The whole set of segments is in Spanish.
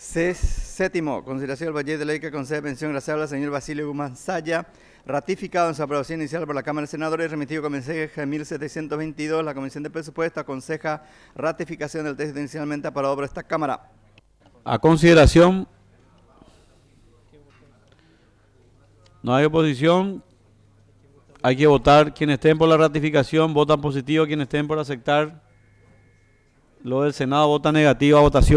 Séptimo, consideración del proyecto de ley que concede pensión graciable al señor Basilio Guzmán Saya, ratificado en su aprobación inicial por la Cámara de Senadores y remitido con mensaje 1722. La Comisión de Presupuesto aconseja ratificación del texto inicialmente aprobado por esta Cámara. A consideración. No hay oposición. Hay que votar. Quienes estén por la ratificación votan positivo. Quienes estén por aceptar lo del Senado votan negativo a votación.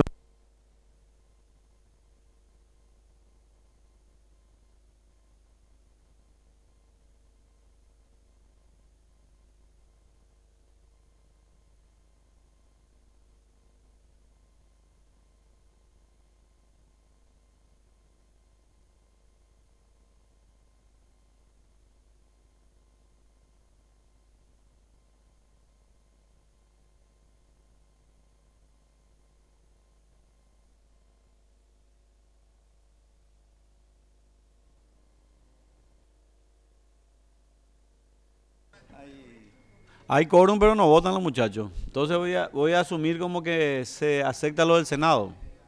Hay quórum, pero no votan los muchachos. Entonces voy a asumir como que se acepta lo del Senado.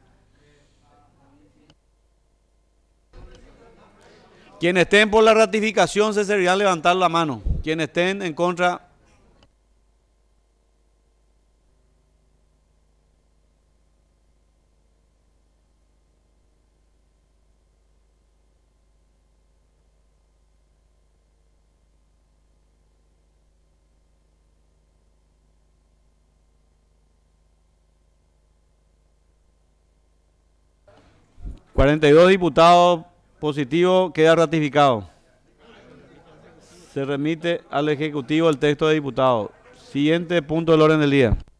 Quienes estén por la ratificación se servirán levantar la mano. Quienes estén en contra. $42 diputados positivos, queda ratificado. Se remite al Ejecutivo el texto de diputados. Siguiente punto del orden del día.